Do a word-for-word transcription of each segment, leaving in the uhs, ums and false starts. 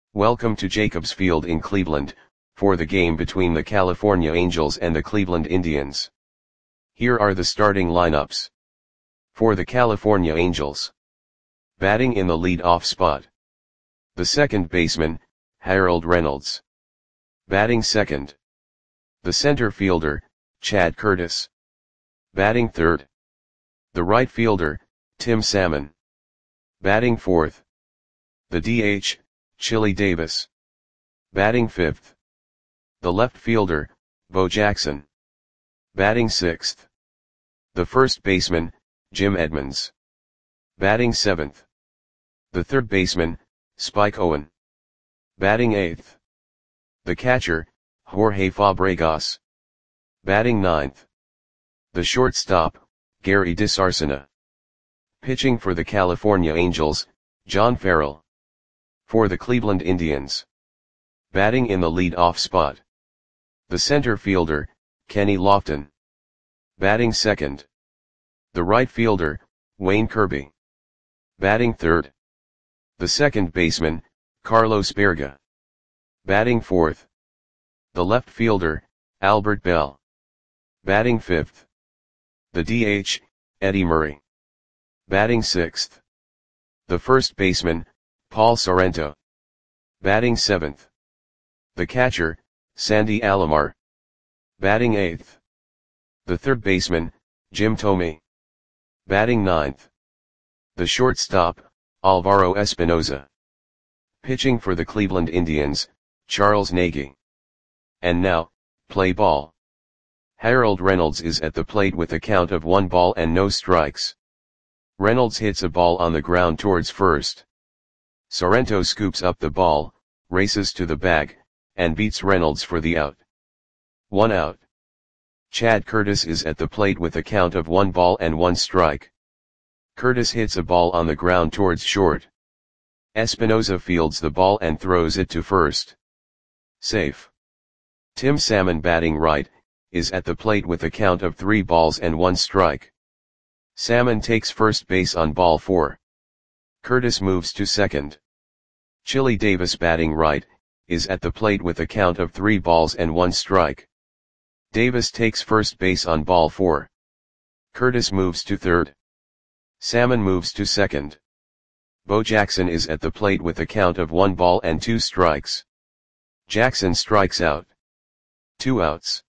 Welcome to Jacobs Field in Cleveland, for the game between the California Angels and the Cleveland Indians. Here are the starting lineups. For the California Angels. Batting in the lead-off spot. The second baseman, Harold Reynolds. Batting second. The center fielder, Chad Curtis. Batting third. The right fielder, Tim Salmon. Batting fourth. The D H, Chili Davis. Batting fifth. The left fielder, Bo Jackson. Batting sixth. The first baseman, Jim Edmonds. Batting seventh. The third baseman, Spike Owen. Batting eighth. The catcher, Jorge Fabregas. Batting ninth. The shortstop, Gary DiSarcina. Pitching for the California Angels, John Farrell. For the Cleveland Indians. Batting in the lead-off spot. The center fielder, Kenny Lofton. Batting second. The right fielder, Wayne Kirby. Batting third. The second baseman, Carlos Berga. Batting fourth. The left fielder, Albert Bell. Batting fifth. The D H, Eddie Murray. Batting sixth. The first baseman, Paul Sorrento. Batting seventh. The catcher, Sandy Alomar. Batting eighth. The third baseman, Jim Thome. Batting ninth. The shortstop, Alvaro Espinoza. Pitching for the Cleveland Indians, Charles Nagy. And now, play ball. Harold Reynolds is at the plate with a count of one ball and no strikes. Reynolds hits a ball on the ground towards first. Sorrento scoops up the ball, races to the bag, and beats Reynolds for the out. One out. Chad Curtis is at the plate with a count of one ball and one strike. Curtis hits a ball on the ground towards short. Espinoza fields the ball and throws it to first. Safe. Tim Salmon, batting right, is at the plate with a count of three balls and one strike. Salmon takes first base on ball four. Curtis moves to second. Chili Davis, batting right, is at the plate with a count of three balls and one strike. Davis takes first base on ball four. Curtis moves to third. Salmon moves to second. Bo Jackson is at the plate with a count of one ball and two strikes. Jackson strikes out. Two outs.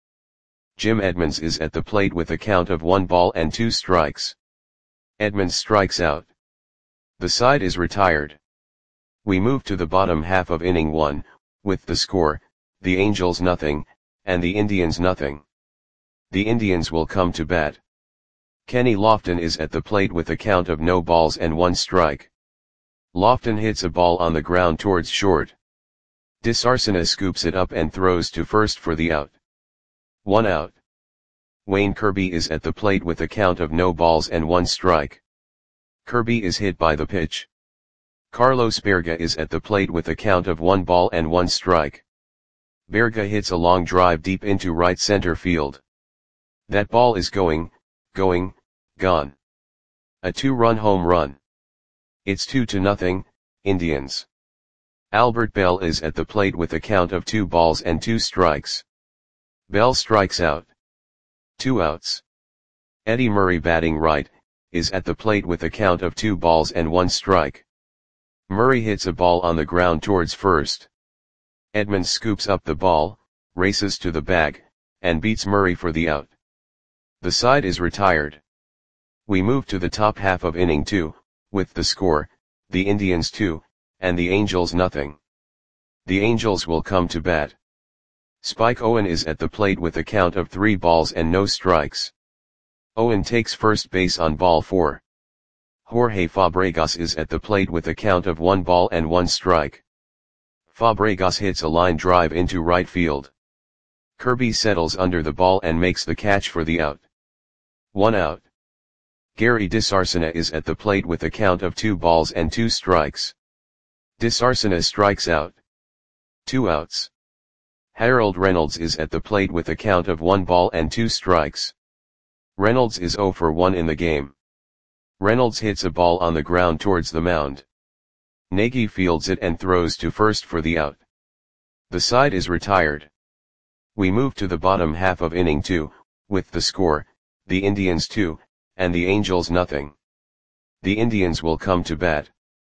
Jim Edmonds is at the plate with a count of one ball and two strikes. Edmonds strikes out. The side is retired. We move to the bottom half of inning one, with the score, the Angels nothing, and the Indians nothing. The Indians will come to bat. Kenny Lofton is at the plate with a count of no balls and one strike. Lofton hits a ball on the ground towards short. DiSarcina scoops it up and throws to first for the out. One out. Wayne Kirby is at the plate with a count of no balls and one strike. Kirby is hit by the pitch. Carlos Berga is at the plate with a count of one ball and one strike. Berga hits a long drive deep into right center field. That ball is going, going, gone. A two-run home run. It's two to nothing, Indians. Albert Bell is at the plate with a count of two balls and two strikes. Bell strikes out. Two outs. Eddie Murray, batting right, is at the plate with a count of two balls and one strike. Murray hits a ball on the ground towards first. Edmonds scoops up the ball, races to the bag, and beats Murray for the out. The side is retired. We move to the top half of inning two, with the score, the Indians two, and the Angels nothing. The Angels will come to bat. Spike Owen is at the plate with a count of three balls and no strikes. Owen takes first base on ball four. Jorge Fabregas is at the plate with a count of one ball and one strike. Fabregas hits a line drive into right field. Kirby settles under the ball and makes the catch for the out. One out. Gary DiSarcina is at the plate with a count of two balls and two strikes. DiSarcina strikes out. Two outs. Harold Reynolds is at the plate with a count of one ball and two strikes. Reynolds is zero for one in the game. Reynolds hits a ball on the ground towards the mound. Nagy fields it and throws to first for the out. The side is retired. We move to the bottom half of inning two, with the score, the Indians two, and the Angels nothing. The Indians will come to bat.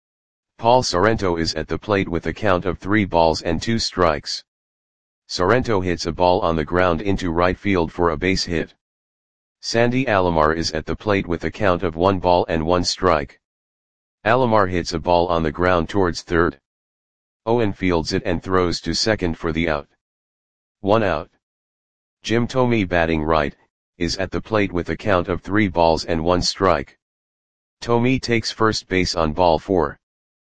Paul Sorrento is at the plate with a count of three balls and two strikes. Sorrento hits a ball on the ground into right field for a base hit. Sandy Alomar is at the plate with a count of one ball and one strike. Alomar hits a ball on the ground towards third. Owen fields it and throws to second for the out. One out. Jim Thome, batting right, is at the plate with a count of three balls and one strike. Thome takes first base on ball four.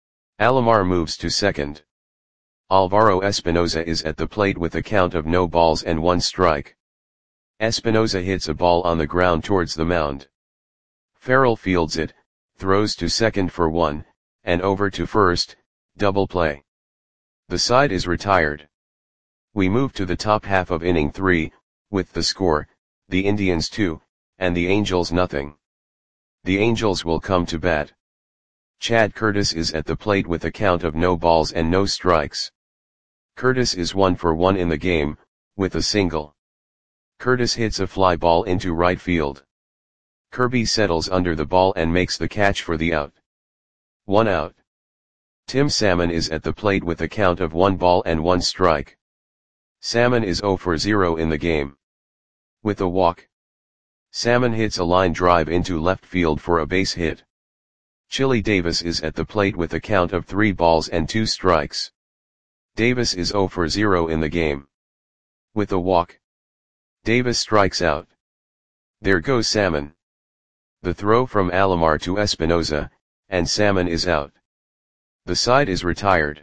Alomar moves to second. Alvaro Espinoza is at the plate with a count of no balls and one strike. Espinoza hits a ball on the ground towards the mound. Farrell fields it, throws to second for one, and over to first, double play. The side is retired. We move to the top half of inning three, with the score, the Indians two, and the Angels nothing. The Angels will come to bat. Chad Curtis is at the plate with a count of no balls and no strikes. Curtis is one for one in the game, with a single. Curtis hits a fly ball into right field. Kirby settles under the ball and makes the catch for the out. One out. Tim Salmon is at the plate with a count of one ball and one strike. Salmon is zero for zero in the game. With a walk. Salmon hits a line drive into left field for a base hit. Chili Davis is at the plate with a count of three balls and two strikes. Davis is zero for zero in the game. With a walk. Davis strikes out. There goes Salmon. The throw from Alomar to Espinoza, and Salmon is out. The side is retired.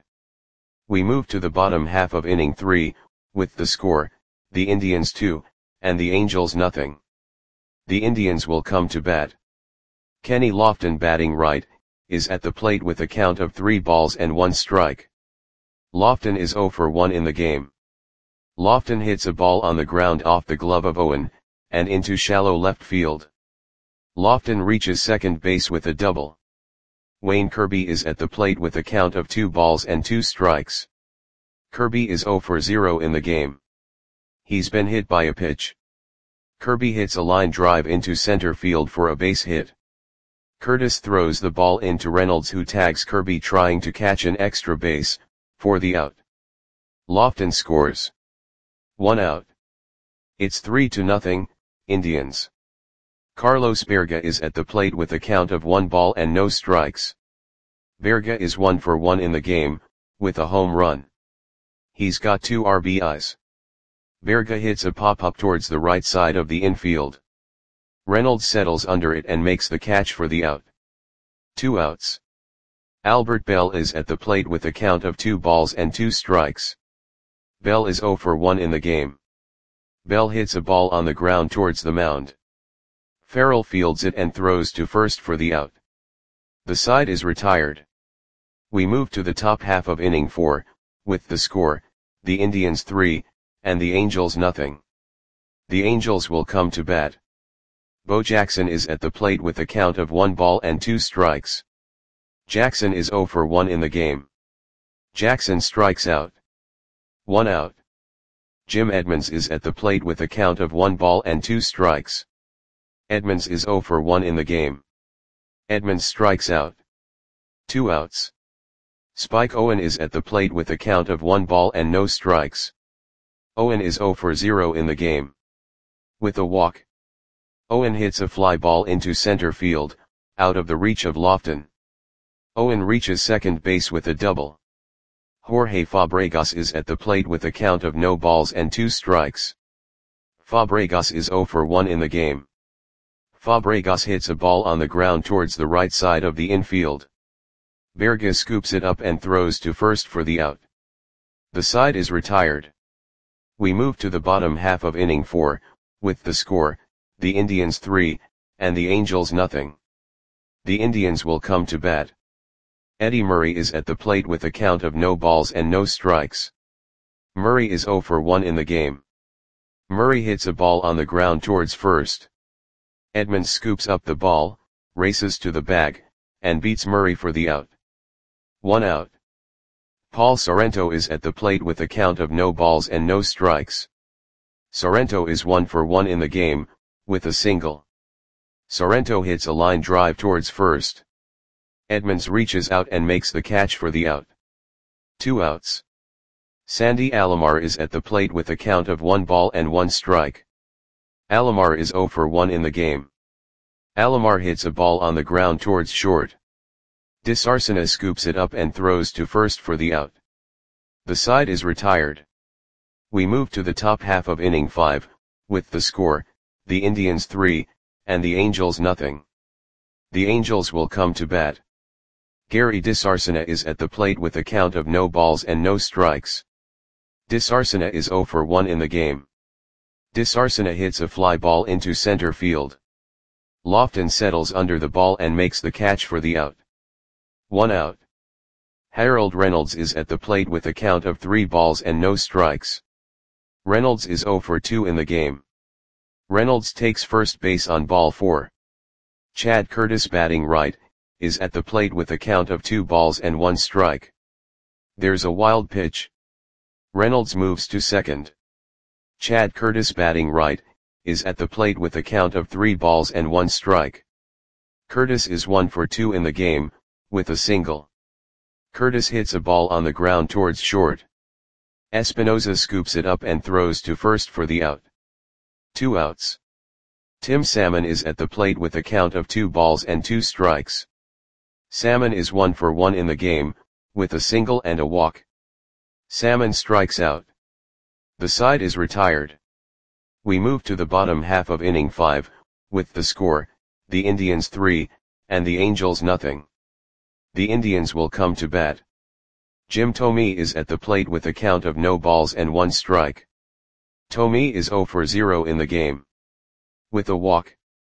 We move to the bottom half of inning three, with the score, the Indians two, and the Angels nothing. The Indians will come to bat. Kenny Lofton, batting right, is at the plate with a count of three balls and one strike. Lofton is zero for one in the game. Lofton hits a ball on the ground off the glove of Owen, and into shallow left field. Lofton reaches second base with a double. Wayne Kirby is at the plate with a count of two balls and two strikes. Kirby is zero for zero in the game. He's been hit by a pitch. Kirby hits a line drive into center field for a base hit. Curtis throws the ball into Reynolds, who tags Kirby trying to catch an extra base, for the out. Lofton scores. One out. It's three to nothing, Indians. Carlos Berga is at the plate with a count of one ball and no strikes. Berga is one for one in the game, with a home run. He's got two R B Is. Berga hits a pop-up towards the right side of the infield. Reynolds settles under it and makes the catch for the out. Two outs. Albert Bell is at the plate with a count of two balls and two strikes. Bell is zero for one in the game. Bell hits a ball on the ground towards the mound. Farrell fields it and throws to first for the out. The side is retired. We move to the top half of inning four, with the score, the Indians three, and the Angels nothing. The Angels will come to bat. Bo Jackson is at the plate with a count of one ball and two strikes. Jackson is zero for one in the game. Jackson strikes out. One out. Jim Edmonds is at the plate with a count of one ball and two strikes. Edmonds is zero for one in the game. Edmonds strikes out. Two outs. Spike Owen is at the plate with a count of one ball and no strikes. Owen is zero for zero in the game. With a walk. Owen hits a fly ball into center field, out of the reach of Lofton. Owen reaches second base with a double. Jorge Fabregas is at the plate with a count of no balls and two strikes. Fabregas is zero for one in the game. Fabregas hits a ball on the ground towards the right side of the infield. Berga scoops it up and throws to first for the out. The side is retired. We move to the bottom half of inning four, with the score, the Indians three, and the Angels nothing. The Indians will come to bat. Eddie Murray is at the plate with a count of no balls and no strikes. Murray is zero for one in the game. Murray hits a ball on the ground towards first. Edmonds scoops up the ball, races to the bag, and beats Murray for the out. One out. Paul Sorrento is at the plate with a count of no balls and no strikes. Sorrento is one for one in the game, with a single. Sorrento hits a line drive towards first. Edmonds reaches out and makes the catch for the out. Two outs. Sandy Alomar is at the plate with a count of one ball and one strike. Alomar is zero for one in the game. Alomar hits a ball on the ground towards short. Disarcina scoops it up and throws to first for the out. The side is retired. We move to the top half of inning five, with the score, the Indians three, and the Angels nothing. The Angels will come to bat. Gary Disarcina is at the plate with a count of no balls and no strikes. Disarcina is zero for one in the game. Disarcina hits a fly ball into center field. Lofton settles under the ball and makes the catch for the out. One out. Harold Reynolds is at the plate with a count of three balls and no strikes. Reynolds is zero for two in the game. Reynolds takes first base on ball four. Chad Curtis, batting right, is at the plate with a count of two balls and one strike. There's a wild pitch. Reynolds moves to second. Chad Curtis, batting right, is at the plate with a count of three balls and one strike. Curtis is one for two in the game, with a single. Curtis hits a ball on the ground towards short. Espinoza scoops it up and throws to first for the out. Two outs. Tim Salmon is at the plate with a count of two balls and two strikes. Salmon is one for one in the game, with a single and a walk. Salmon strikes out. The side is retired. We move to the bottom half of inning five, with the score, the Indians three, and the Angels nothing. The Indians will come to bat. Jim Thome is at the plate with a count of no balls and one strike. Thome is zero for zero in the game. With a walk.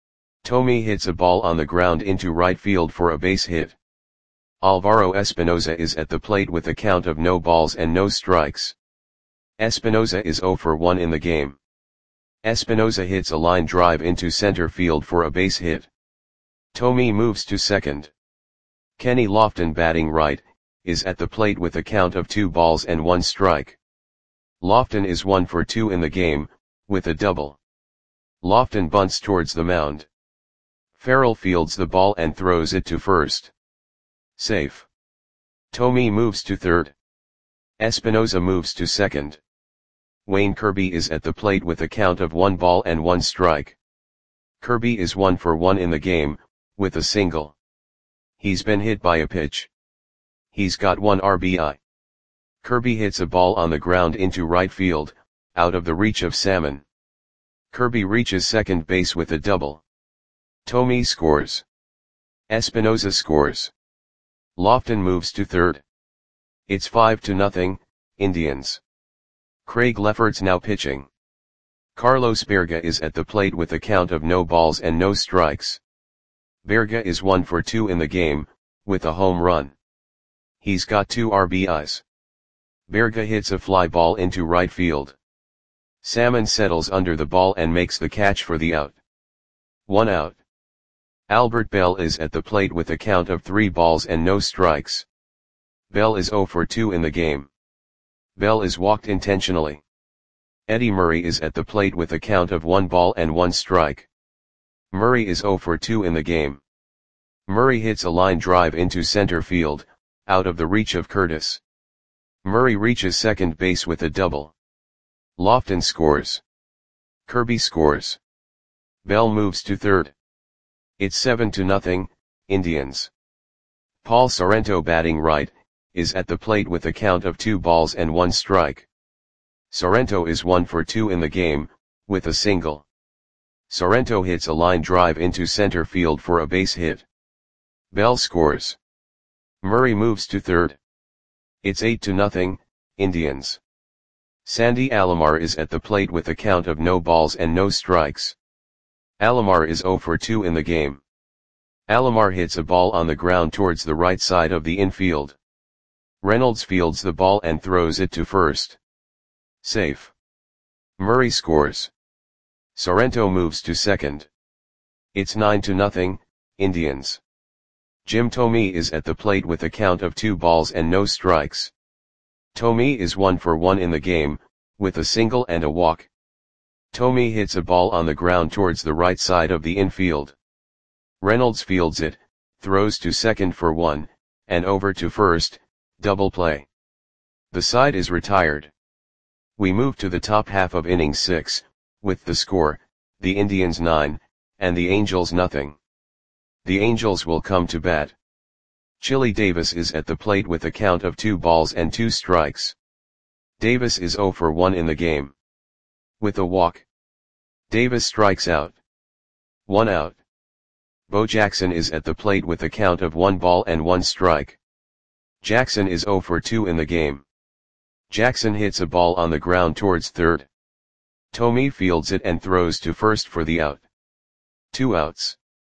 Thome hits a ball on the ground into right field for a base hit. Alvaro Espinoza is at the plate with a count of no balls and no strikes. Espinoza is zero for one in the game. Espinoza hits a line drive into center field for a base hit. Thome moves to second. Kenny Lofton, batting right, is at the plate with a count of two balls and one strike. Lofton is one for two in the game, with a double. Lofton bunts towards the mound. Farrell fields the ball and throws it to first. Safe. Thome moves to third. Espinoza moves to second. Wayne Kirby is at the plate with a count of one ball and one strike. Kirby is one for one in the game, with a single. He's been hit by a pitch. He's got one R B I. Kirby hits a ball on the ground into right field, out of the reach of Salmon. Kirby reaches second base with a double. Thome scores. Espinoza scores. Lofton moves to third. It's five to nothing, Indians. Craig Lefferts now pitching. Carlos Berga is at the plate with a count of no balls and no strikes. Berga is one for two in the game, with a home run. He's got two R B Is. Berga hits a fly ball into right field. Salmon settles under the ball and makes the catch for the out. One out. Albert Bell is at the plate with a count of three balls and no strikes. Bell is zero for two in the game. Bell is walked intentionally. Eddie Murray is at the plate with a count of one ball and one strike. Murray is zero for two in the game. Murray hits a line drive into center field, out of the reach of Curtis. Murray reaches second base with a double. Lofton scores. Kirby scores. Bell moves to third. It's seven to nothing, Indians. Paul Sorrento, batting right, is at the plate with a count of two balls and one strike. Sorrento is one for two in the game, with a single. Sorrento hits a line drive into center field for a base hit. Bell scores. Murray moves to third. It's eight to nothing, Indians. Sandy Alomar is at the plate with a count of no balls and no strikes. Alomar is zero for two in the game. Alomar hits a ball on the ground towards the right side of the infield. Reynolds fields the ball and throws it to first. Safe. Murray scores. Sorrento moves to second. It's nine to nothing, Indians. Jim Thome is at the plate with a count of two balls and no strikes. Thome is one for one in the game, with a single and a walk. Thome hits a ball on the ground towards the right side of the infield. Reynolds fields it, throws to second for one, and over to first, double play. The side is retired. We move to the top half of inning six, with the score, the Indians nine, and the Angels nothing. The Angels will come to bat. Chili Davis is at the plate with a count of two balls and two strikes. Davis is zero for one in the game. With a walk. Davis strikes out. One out. Bo Jackson is at the plate with a count of one ball and one strike. Jackson is zero for two in the game. Jackson hits a ball on the ground towards third. Thome fields it and throws to first for the out. Two outs.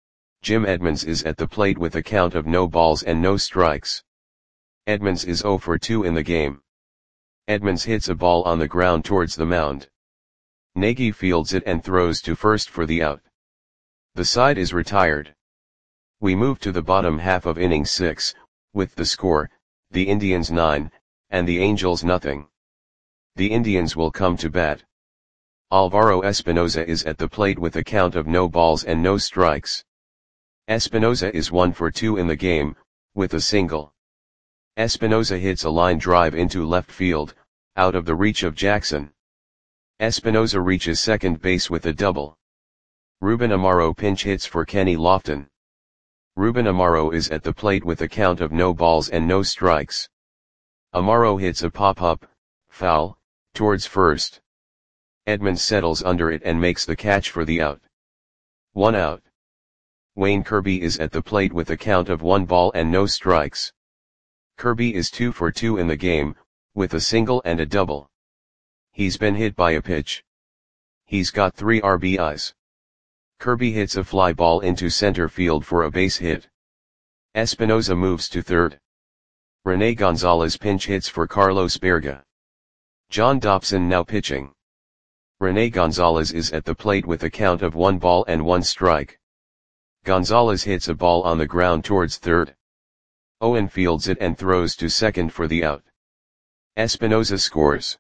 Jim Edmonds is at the plate with a count of no balls and no strikes. Edmonds is zero for two in the game. Edmonds hits a ball on the ground towards the mound. Nagy fields it and throws to first for the out. The side is retired. We move to the bottom half of inning six, with the score, the Indians nine, and the Angels nothing. The Indians will come to bat. Alvaro Espinoza is at the plate with a count of no balls and no strikes. Espinoza is one for two in the game, with a single. Espinoza hits a line drive into left field, out of the reach of Jackson. Espinoza reaches second base with a double. Ruben Amaro pinch hits for Kenny Lofton. Ruben Amaro is at the plate with a count of no balls and no strikes. Amaro hits a pop-up, foul, towards first. Edmonds settles under it and makes the catch for the out. One out. Wayne Kirby is at the plate with a count of one ball and no strikes. Kirby is two for two in the game, with a single and a double. He's been hit by a pitch. He's got three R B Is. Kirby hits a fly ball into center field for a base hit. Espinoza moves to third. Rene Gonzalez pinch hits for Carlos Berga. John Dobson now pitching. Rene Gonzalez is at the plate with a count of one ball and one strike. Gonzalez hits a ball on the ground towards third. Owen fields it and throws to second for the out. Espinoza scores.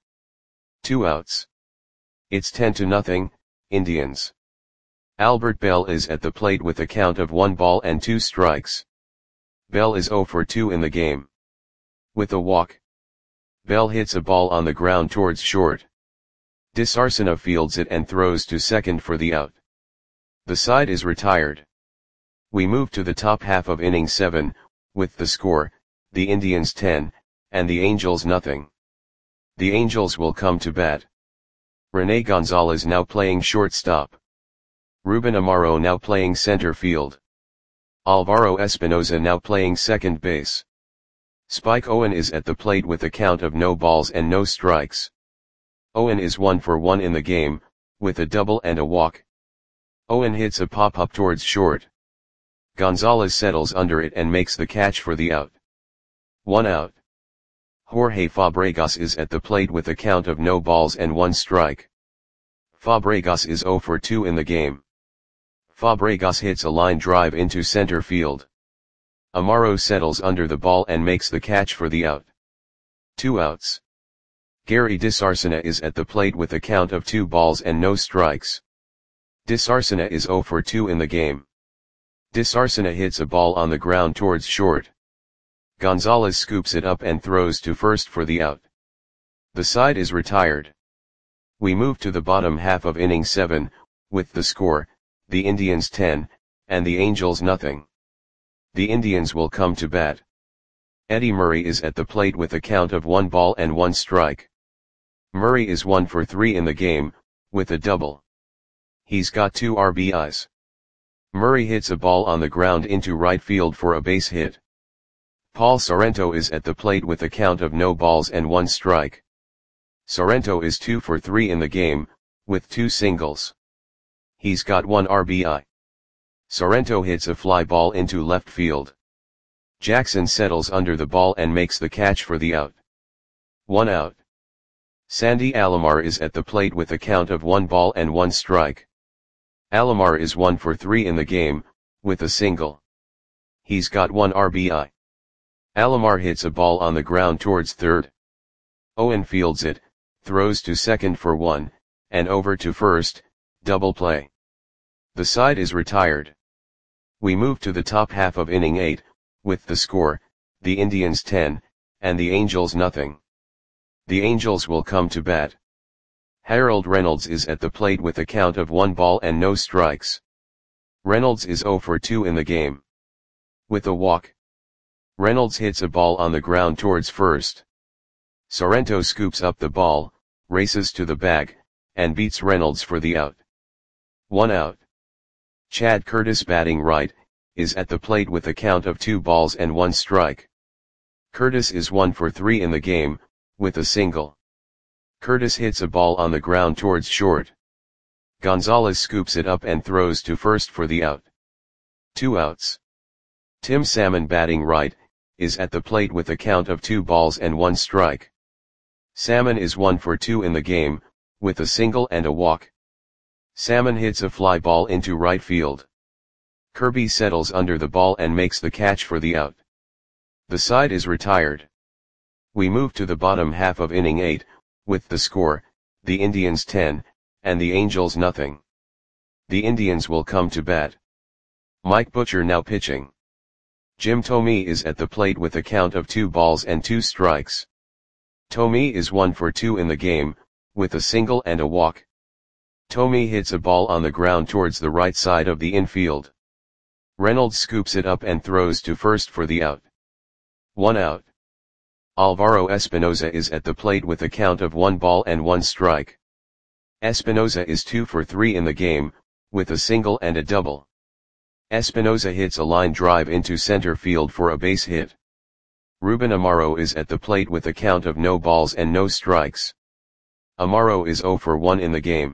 Two outs. It's ten to nothing, Indians. Albert Bell is at the plate with a count of one ball and two strikes. Bell is zero for two in the game. With a walk. Bell hits a ball on the ground towards short. DeSarcina fields it and throws to second for the out. The side is retired. We move to the top half of inning seven, with the score, the Indians ten, and the Angels nothing. The Angels will come to bat. Rene Gonzalez now playing shortstop. Ruben Amaro now playing center field. Alvaro Espinoza now playing second base. Spike Owen is at the plate with a count of no balls and no strikes. Owen is one for one in the game, with a double and a walk. Owen hits a pop-up towards short. Gonzalez settles under it and makes the catch for the out. One out. Jorge Fabregas is at the plate with a count of no balls and one strike. Fabregas is zero for two in the game. Fabregas hits a line drive into center field. Amaro settles under the ball and makes the catch for the out. Two outs. Gary DeSarcina is at the plate with a count of two balls and no strikes. DeSarcina is zero for two in the game. DeSarcina hits a ball on the ground towards short. Gonzalez scoops it up and throws to first for the out. The side is retired. We move to the bottom half of inning seven, with the score, the Indians ten, and the Angels nothing. The Indians will come to bat. Eddie Murray is at the plate with a count of one ball and one strike. Murray is one for three in the game, with a double. He's got two R B Is. Murray hits a ball on the ground into right field for a base hit. Paul Sorrento is at the plate with a count of no balls and one strike. Sorrento is two for three in the game, with two singles. He's got one R B I. Sorrento hits a fly ball into left field. Jackson settles under the ball and makes the catch for the out. One out. Sandy Alomar is at the plate with a count of one ball and one strike. Alomar is one for three in the game, with a single. He's got one R B I. Alomar hits a ball on the ground towards third. Owen fields it, throws to second for one, and over to first, double play. The side is retired. We move to the top half of inning eight, with the score, the Indians ten, and the Angels nothing. The Angels will come to bat. Harold Reynolds is at the plate with a count of one ball and no strikes. Reynolds is oh for two in the game. With a walk. Reynolds hits a ball on the ground towards first. Sorrento scoops up the ball, races to the bag, and beats Reynolds for the out. One out. Chad Curtis, batting right, is at the plate with a count of two balls and one strike. Curtis is one for three in the game, with a single. Curtis hits a ball on the ground towards short. Gonzalez scoops it up and throws to first for the out. Two outs. Tim Salmon, batting right, is at the plate with a count of two balls and one strike. Salmon is one for two in the game, with a single and a walk. Salmon hits a fly ball into right field. Kirby settles under the ball and makes the catch for the out. The side is retired. We move to the bottom half of inning eight, with the score, the Indians ten, and the Angels nothing. The Indians will come to bat. Mike Butcher now pitching. Jim Thome is at the plate with a count of two balls and two strikes. Thome is one for two in the game, with a single and a walk. Thome hits a ball on the ground towards the right side of the infield. Reynolds scoops it up and throws to first for the out. One out. Alvaro Espinoza is at the plate with a count of one ball and one strike. Espinoza is two for three in the game, with a single and a double. Espinoza hits a line drive into center field for a base hit. Ruben Amaro is at the plate with a count of no balls and no strikes. Amaro is oh for one in the game.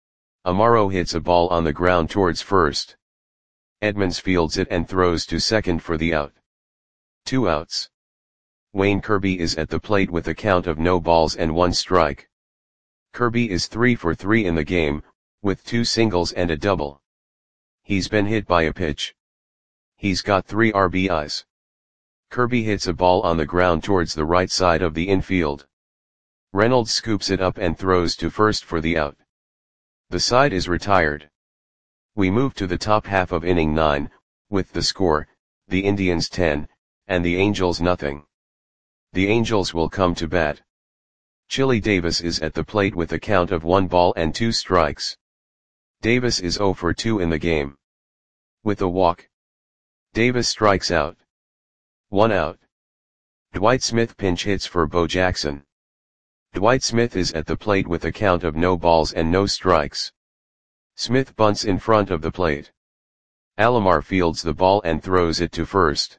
Amaro hits a ball on the ground towards first. Edmonds fields it and throws to second for the out. Two outs. Wayne Kirby is at the plate with a count of no balls and one strike. Kirby is three for three in the game, with two singles and a double. He's been hit by a pitch. He's got three R B Is. Kirby hits a ball on the ground towards the right side of the infield. Reynolds scoops it up and throws to first for the out. The side is retired. We move to the top half of inning nine, with the score, the Indians ten, and the Angels nothing. The Angels will come to bat. Chili Davis is at the plate with a count of one ball and two strikes. Davis is oh for two in the game. With a walk. Davis strikes out. One out. Dwight Smith pinch hits for Bo Jackson. Dwight Smith is at the plate with a count of no balls and no strikes. Smith bunts in front of the plate. Alomar fields the ball and throws it to first.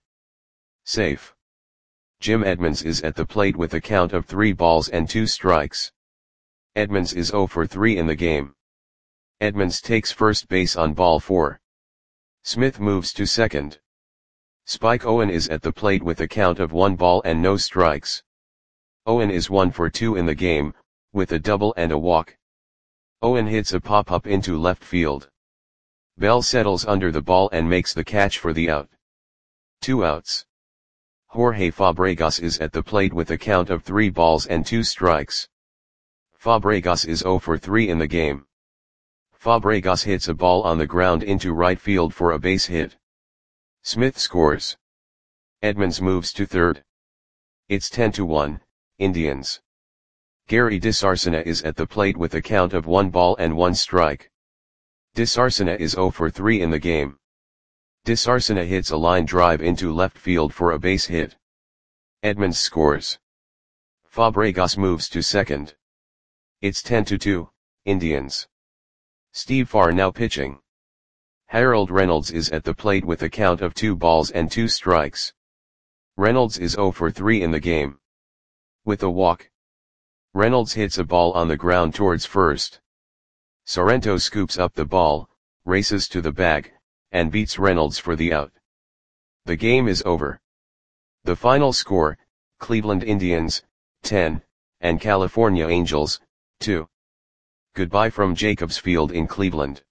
Safe. Jim Edmonds is at the plate with a count of three balls and two strikes. Edmonds is oh for three in the game. Edmonds takes first base on ball four. Smith moves to second. Spike Owen is at the plate with a count of one ball and no strikes. Owen is one for two in the game, with a double and a walk. Owen hits a pop-up into left field. Bell settles under the ball and makes the catch for the out. Two outs. Jorge Fabregas is at the plate with a count of three balls and two strikes. Fabregas is oh for three in the game. Fabregas hits a ball on the ground into right field for a base hit. Smith scores. Edmonds moves to third. It's ten to one, Indians. Gary DeSarcina is at the plate with a count of one ball and one strike. DeSarcina is oh for three in the game. DeSarcina hits a line drive into left field for a base hit. Edmonds scores. Fabregas moves to second. It's ten to two, Indians. Steve Farr now pitching. Harold Reynolds is at the plate with a count of two balls and two strikes. Reynolds is oh for three in the game. With a walk. Reynolds hits a ball on the ground towards first. Sorrento scoops up the ball, races to the bag, and beats Reynolds for the out. The game is over. The final score, Cleveland Indians, ten, and California Angels, two. Goodbye from Jacobs Field in Cleveland.